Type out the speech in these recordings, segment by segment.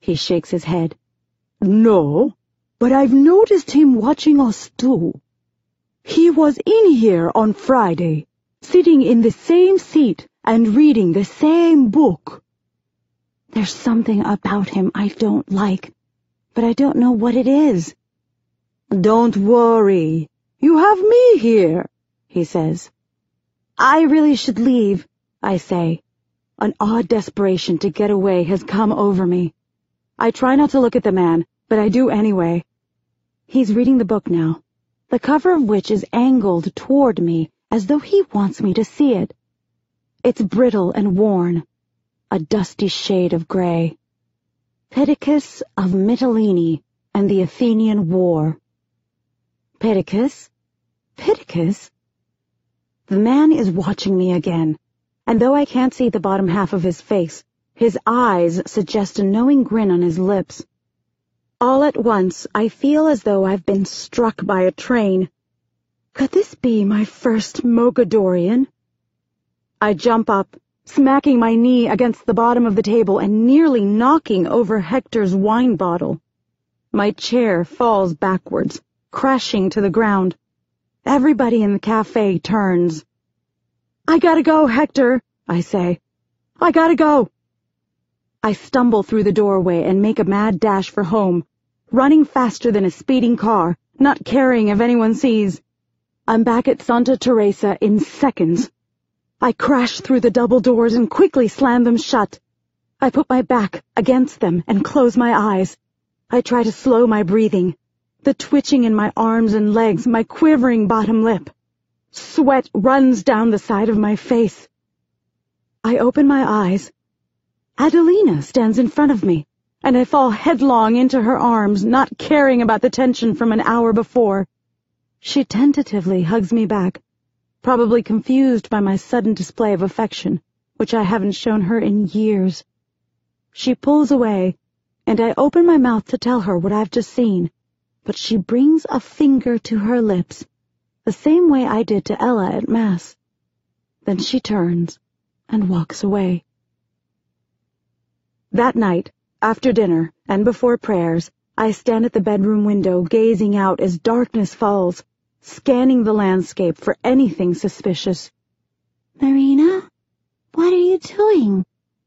He shakes his head. No, but I've noticed him watching us too. He was in here on Friday, sitting in the same seat and reading the same book. There's something about him I don't like, but I don't know what it is. Don't worry. You have me here, he says. I really should leave, I say. An odd desperation to get away has come over me. I try not to look at the man, but I do anyway. He's reading the book now, the cover of which is angled toward me as though he wants me to see it. It's brittle and worn, a dusty shade of gray. Pittacus of Mytilene and the Athenian War. Pittacus? Pittacus? The man is watching me again, and though I can't see the bottom half of his face, his eyes suggest a knowing grin on his lips. All at once, I feel as though I've been struck by a train. Could this be my first Mogadorian? I jump up, smacking my knee against the bottom of the table and nearly knocking over Hector's wine bottle. My chair falls backwards, crashing to the ground. Everybody in the cafe turns. I gotta go, Hector, I say. I gotta go. I stumble through the doorway and make a mad dash for home, running faster than a speeding car, not caring if anyone sees. I'm back at Santa Teresa in seconds. I crash through the double doors and quickly slam them shut. I put my back against them and close my eyes. I try to slow my breathing, the twitching in my arms and legs, my quivering bottom lip. Sweat runs down the side of my face. I open my eyes. Adelina stands in front of me, and I fall headlong into her arms, not caring about the tension from an hour before. She tentatively hugs me back, probably confused by my sudden display of affection, which I haven't shown her in years. She pulls away, and I open my mouth to tell her what I've just seen, but she brings a finger to her lips, the same way I did to Ella at Mass. Then she turns and walks away. That night, after dinner and before prayers, I stand at the bedroom window gazing out as darkness falls, scanning the landscape for anything suspicious. Marina, what are you doing?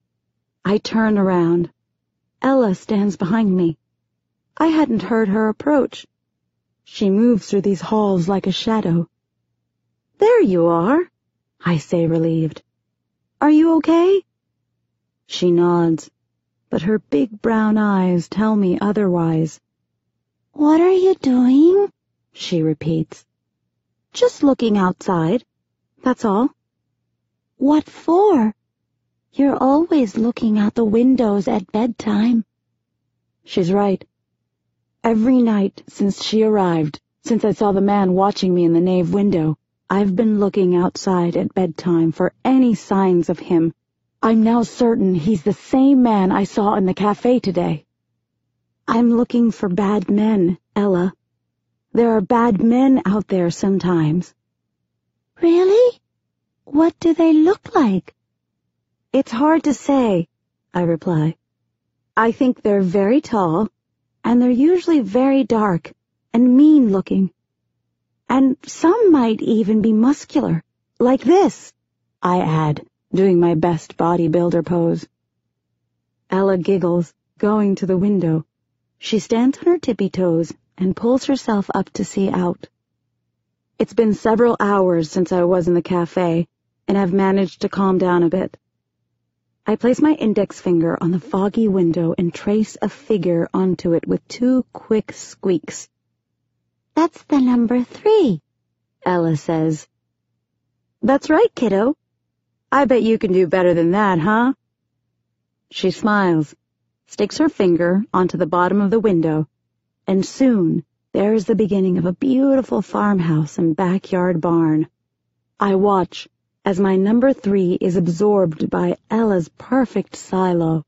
I turn around. Ella stands behind me. I hadn't heard her approach. She moves through these halls like a shadow. There you are, I say, relieved. Are you okay? She nods, but her big brown eyes tell me otherwise. What are you doing? She repeats. Just looking outside, that's all. What for? You're always looking out the windows at bedtime. She's right. Every night since she arrived, since I saw the man watching me in the nave window, I've been looking outside at bedtime for any signs of him. I'm now certain he's the same man I saw in the cafe today. I'm looking for bad men, Ella. There are bad men out there sometimes. Really? What do they look like? It's hard to say, I reply. I think they're very tall, and they're usually very dark and mean-looking. And some might even be muscular, like this, I add, doing my best bodybuilder pose. Ella giggles, going to the window. She stands on her tippy toes and pulls herself up to see out. It's been several hours since I was in the cafe, and I've managed to calm down a bit. I place my index finger on the foggy window and trace a figure onto it with 2 quick squeaks. That's the number 3, Ella says. That's right, kiddo. I bet you can do better than that, huh? She smiles, sticks her finger onto the bottom of the window, and soon there is the beginning of a beautiful farmhouse and backyard barn. I watch as my number 3 is absorbed by Ella's perfect silo.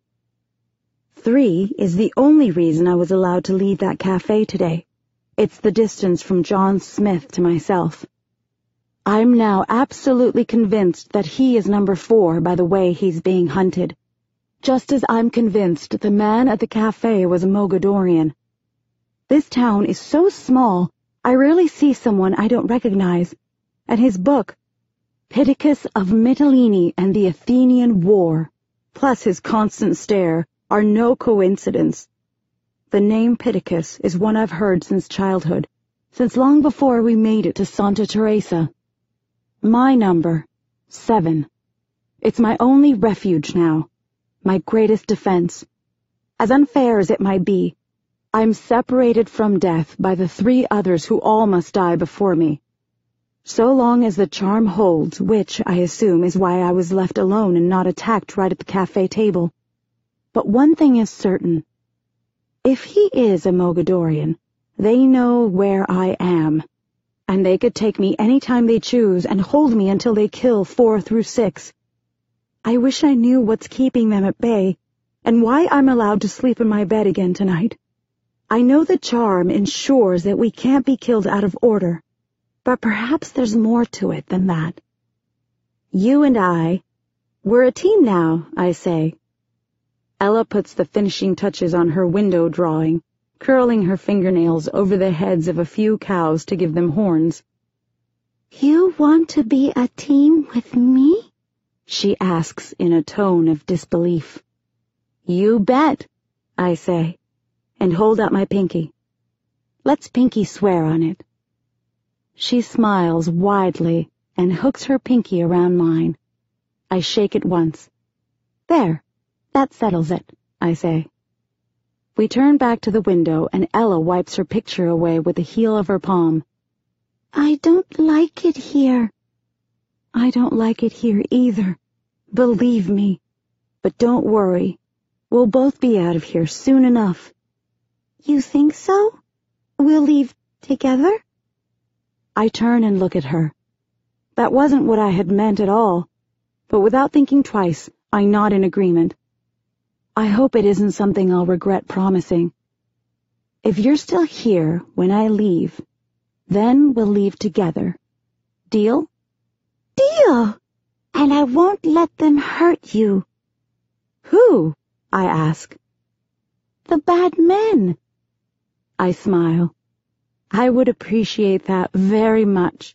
3 is the only reason I was allowed to leave that cafe today. It's the distance from John Smith to myself. I'm now absolutely convinced that he is number 4 by the way he's being hunted. just as I'm convinced the man at the cafe was a Mogadorian. This town is so small, I rarely see someone I don't recognize, and his book, Pittacus of Mytilene and the Athenian War, plus his constant stare, are no coincidence. The name Pittacus is one I've heard since childhood, since long before we made it to Santa Teresa. My number, 7. It's my only refuge now, my greatest defense. As unfair as it might be, I'm separated from death by the 3 others who all must die before me. So long as the charm holds, which, I assume, is why I was left alone and not attacked right at the cafe table. But one thing is certain. If he is a Mogadorian, they know where I am, and they could take me any time they choose and hold me until they kill 4 through 6. I wish I knew what's keeping them at bay, and why I'm allowed to sleep in my bed again tonight. I know the charm ensures that we can't be killed out of order, but perhaps there's more to it than that. You and we're a team now, I say. Ella puts the finishing touches on her window drawing, curling her fingernails over the heads of a few cows to give them horns. You want to be a team with me? She asks in a tone of disbelief. You bet, I say, and hold out my pinky. Let's pinky swear on it. She smiles widely and hooks her pinky around mine. I shake it once. There, that settles it, I say. We turn back to the window and Ella wipes her picture away with the heel of her palm. I don't like it here. I don't like it here either. Believe me. But don't worry. We'll both be out of here soon enough. You think so? We'll leave together? I turn and look at her. That wasn't what I had meant at all, but without thinking twice, I nod in agreement. I hope it isn't something I'll regret promising. If you're still here when I leave, then we'll leave together. Deal? Deal! And I won't let them hurt you. Who? I ask. The bad men. I smile. I would appreciate that very much.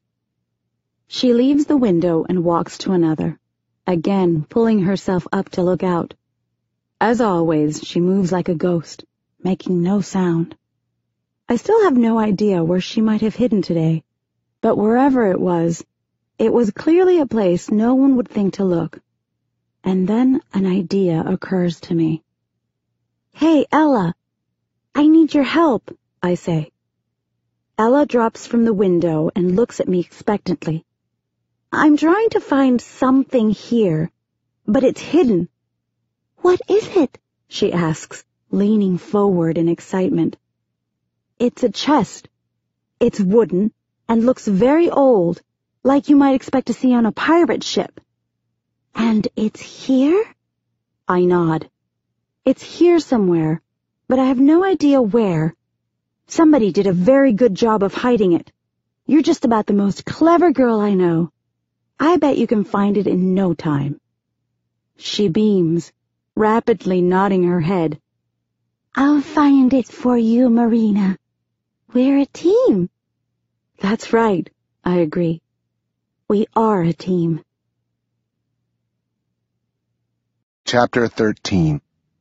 She leaves the window and walks to another, again pulling herself up to look out. As always, she moves like a ghost, making no sound. I still have no idea where she might have hidden today, but wherever it was clearly a place no one would think to look. And then an idea occurs to me. Hey, Ella, I need your help, I say. Ella drops from the window and looks at me expectantly. I'm trying to find something here, but it's hidden. What is it? She asks, leaning forward in excitement. It's a chest. It's wooden and looks very old, like you might expect to see on a pirate ship. And it's here? I nod. It's here somewhere, but I have no idea where. Somebody did a very good job of hiding it. You're just about the most clever girl I know. I bet you can find it in no time. She beams, rapidly nodding her head. I'll find it for you, Marina. We're a team. That's right, I agree. We are a team. Chapter 13.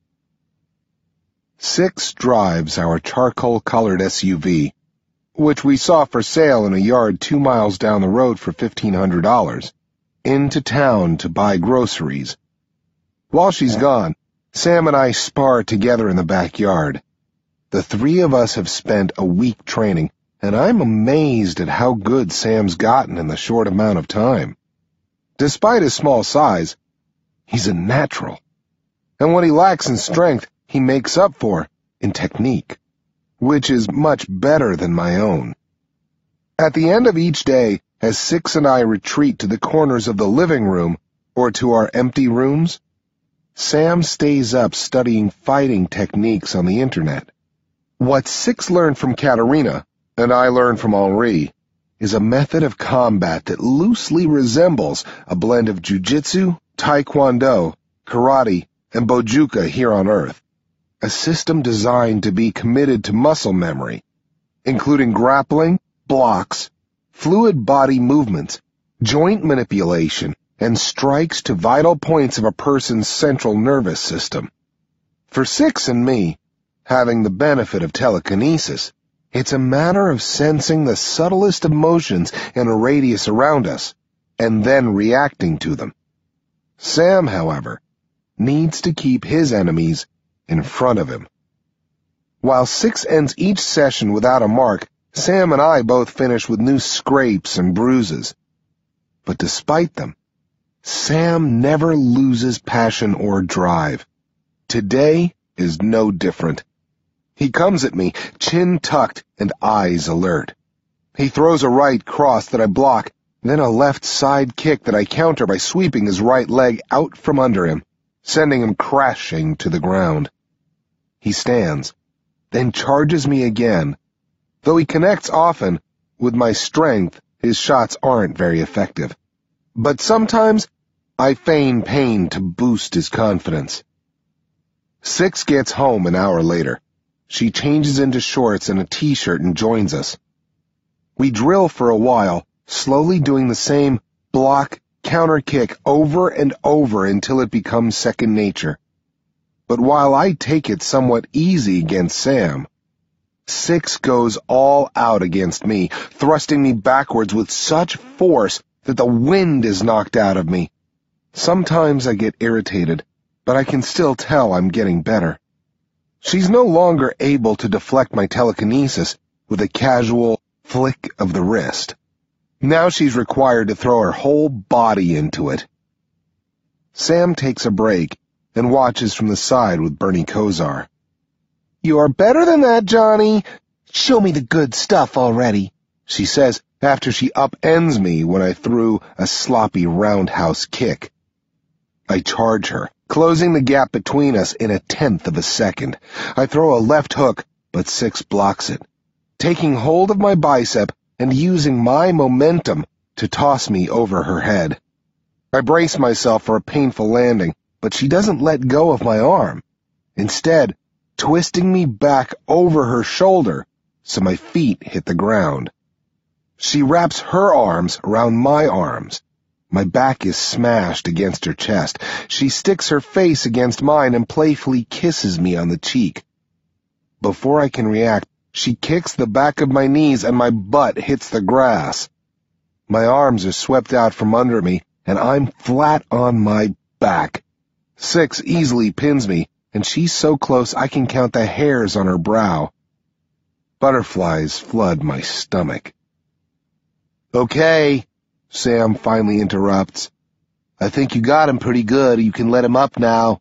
Six drives our charcoal-colored SUV, which we saw for sale in a yard 2 miles down the road for $1,500, into town to buy groceries. While she's gone, Sam and I spar together in the backyard. The 3 of us have spent a week training, and I'm amazed at how good Sam's gotten in the short amount of time. Despite his small size, he's a natural. And what he lacks in strength, he makes up for in technique, which is much better than my own. At the end of each day, as Six and I retreat to the corners of the living room or to our empty rooms, Sam stays up studying fighting techniques on the internet. What Six learned from Katerina, and I learned from Henri, is a method of combat that loosely resembles a blend of jiu-jitsu, taekwondo, karate, and Bojuka here on Earth, a system designed to be committed to muscle memory, including grappling, blocks, fluid body movements, joint manipulation, and strikes to vital points of a person's central nervous system. For Six and me, having the benefit of telekinesis, it's a matter of sensing the subtlest emotions in a radius around us, and then reacting to them. Sam, however, needs to keep his enemies in front of him. While Six ends each session without a mark, Sam and I both finish with new scrapes and bruises. But despite them, Sam never loses passion or drive. Today is no different. He comes at me, chin tucked and eyes alert. He throws a right cross that I block, then a left side kick that I counter by sweeping his right leg out from under him, sending him crashing to the ground. He stands, then charges me again. Though he connects often, with my strength, his shots aren't very effective. But sometimes I feign pain to boost his confidence. Six gets home an hour later. She changes into shorts and a t-shirt and joins us. We drill for a while, slowly doing the same block, counter kick over and over until it becomes second nature. But while I take it somewhat easy against Sam, Six goes all out against me, thrusting me backwards with such force that the wind is knocked out of me. Sometimes I get irritated, but I can still tell I'm getting better. She's no longer able to deflect my telekinesis with a casual flick of the wrist. Now she's required to throw her whole body into it. Sam takes a break and watches from the side with Bernie Kosar. "You're better than that, Johnny. Show me the good stuff already," she says after she upends me when I threw a sloppy roundhouse kick. I charge her, closing the gap between us in 1/10 of a second. I throw a left hook, but Six blocks it, taking hold of my bicep and using my momentum to toss me over her head. I brace myself for a painful landing, but she doesn't let go of my arm, instead twisting me back over her shoulder so my feet hit the ground. She wraps her arms around my arms. My back is smashed against her chest. She sticks her face against mine and playfully kisses me on the cheek. Before I can react, she kicks the back of my knees and my butt hits the grass. My arms are swept out from under me, and I'm flat on my back. Six easily pins me, and she's so close I can count the hairs on her brow. Butterflies flood my stomach. "Okay," Sam finally interrupts. "I think you got him pretty good. You can let him up now."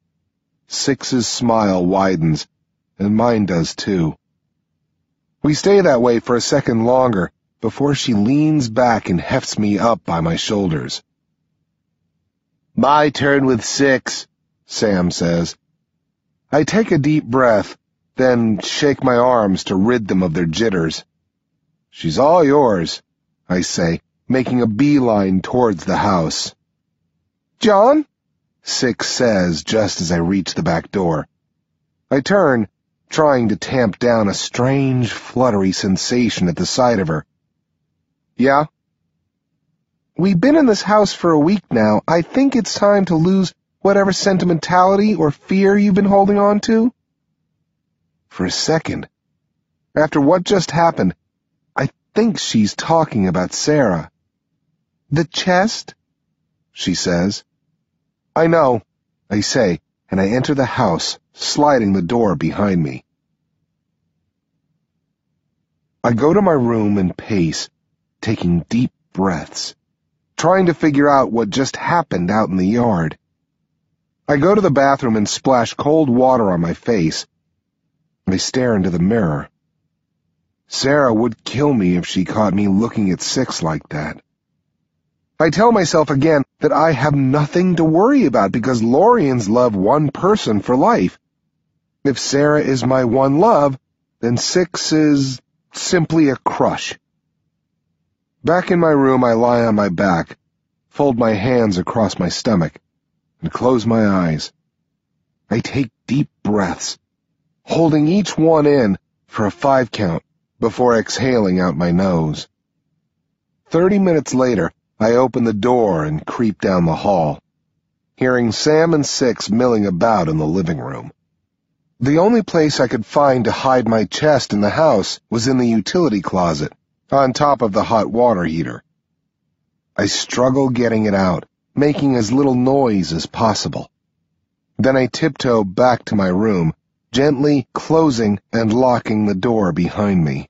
Six's smile widens, and mine does too. We stay that way for a second longer before she leans back and hefts me up by my shoulders. "My turn with Six," Sam says. I take a deep breath, then shake my arms to rid them of their jitters. "She's all yours," I say, making a beeline towards the house. "John?" Six says just as I reach the back door. I turn, trying to tamp down a strange, fluttery sensation at the sight of her. "Yeah?" "We've been in this house for a week now. I think it's time to lose whatever sentimentality or fear you've been holding on to." For a second, after what just happened, I think she's talking about Sarah. "The chest?" she says. "I know," I say, and I enter the house, sliding the door behind me. I go to my room and pace, taking deep breaths, trying to figure out what just happened out in the yard. I go to the bathroom and splash cold water on my face. I stare into the mirror. Sarah would kill me if she caught me looking at Six like that. I tell myself again that I have nothing to worry about because Lorians love one person for life. If Sarah is my one love, then Six is simply a crush. Back in my room, I lie on my back, fold my hands across my stomach, and close my eyes. I take deep breaths, holding each one in for a 5 count before exhaling out my nose. 30 minutes later, I open the door and creep down the hall, hearing Sam and Six milling about in the living room. The only place I could find to hide my chest in the house was in the utility closet, on top of the hot water heater. I struggle getting it out, making as little noise as possible. Then I tiptoe back to my room, gently closing and locking the door behind me.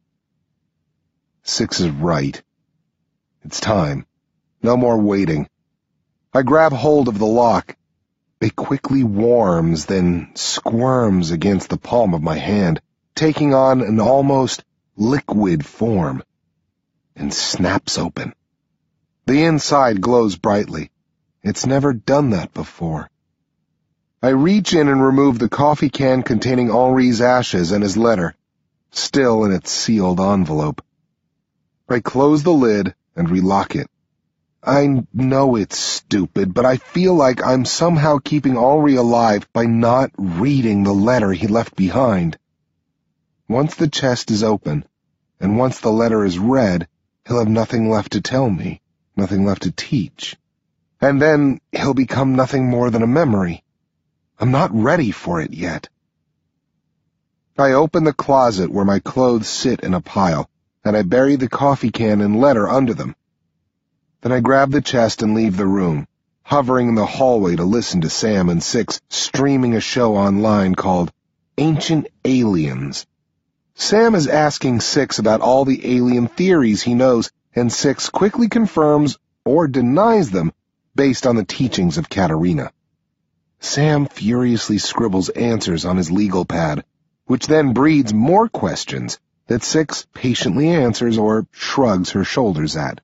Six is right. It's time. No more waiting. I grab hold of the lock. It quickly warms, then squirms against the palm of my hand, taking on an almost liquid form, and snaps open. The inside glows brightly. It's never done that before. I reach in and remove the coffee can containing Henri's ashes and his letter, still in its sealed envelope. I close the lid and relock it. I know it's stupid, but I feel like I'm somehow keeping Henri alive by not reading the letter he left behind. Once the chest is open, and once the letter is read, he'll have nothing left to tell me, nothing left to teach. And then he'll become nothing more than a memory. I'm not ready for it yet. I open the closet where my clothes sit in a pile, and I bury the coffee can and letter under them. Then I grab the chest and leave the room, hovering in the hallway to listen to Sam and Six streaming a show online called Ancient Aliens. Sam is asking Six about all the alien theories he knows, and Six quickly confirms or denies them based on the teachings of Katerina. Sam furiously scribbles answers on his legal pad, which then breeds more questions that Six patiently answers or shrugs her shoulders at.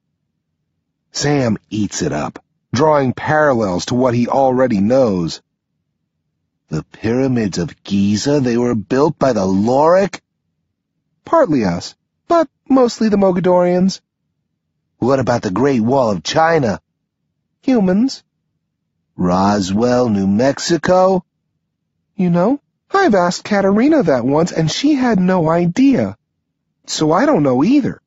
Sam eats it up, drawing parallels to what he already knows. The pyramids of Giza, they were built by the Lorik? Partly us, but mostly the Mogadorians. What about the Great Wall of China? Humans. Roswell, New Mexico? You know, I've asked Katerina that once, and she had no idea. So I don't know either.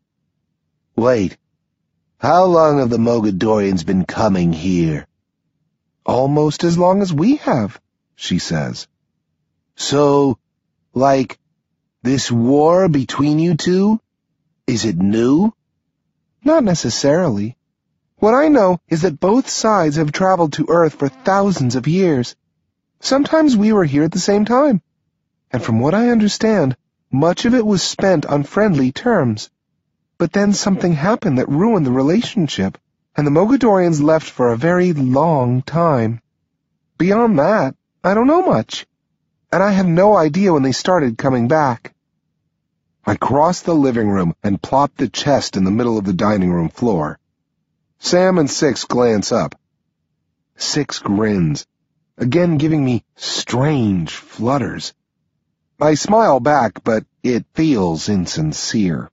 Wait, how long have the Mogadorians been coming here? Almost as long as we have, she says. So, like, this war between you two, is it new? Not necessarily. What I know is that both sides have traveled to Earth for thousands of years. Sometimes we were here at the same time. And from what I understand, much of it was spent on friendly terms. But then something happened that ruined the relationship, and the Mogadorians left for a very long time. Beyond that, I don't know much. And I have no idea when they started coming back. I cross the living room and plop the chest in the middle of the dining room floor. Sam and Six glance up. Six grins, again giving me strange flutters. I smile back, but it feels insincere.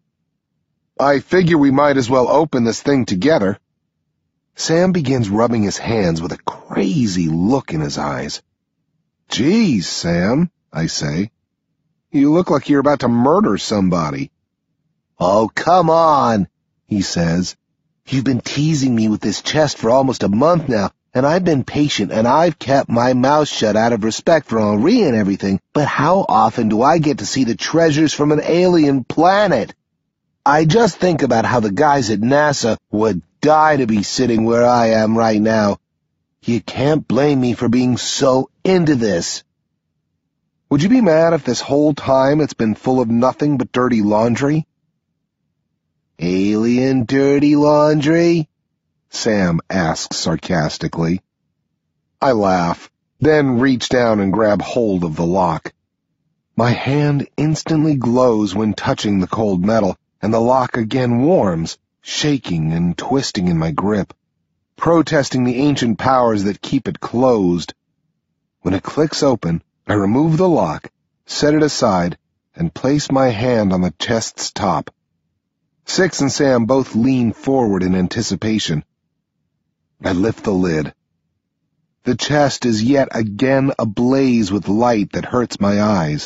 I figure we might as well open this thing together. Sam begins rubbing his hands with a crazy look in his eyes. Geez, Sam, I say. You look like you're about to murder somebody. Oh, come on, he says. You've been teasing me with this chest for almost a month now, and I've been patient, and I've kept my mouth shut out of respect for Henri and everything, but how often do I get to see the treasures from an alien planet? I just think about how the guys at NASA would die to be sitting where I am right now. You can't blame me for being so into this. Would you be mad if this whole time it's been full of nothing but dirty laundry? Alien dirty laundry? Sam asks sarcastically. I laugh, then reach down and grab hold of the lock. My hand instantly glows when touching the cold metal, and the lock again warms, shaking and twisting in my grip, protesting the ancient powers that keep it closed. When it clicks open, I remove the lock, set it aside, and place my hand on the chest's top. Six and Sam both lean forward in anticipation. I lift the lid. The chest is yet again ablaze with light that hurts my eyes.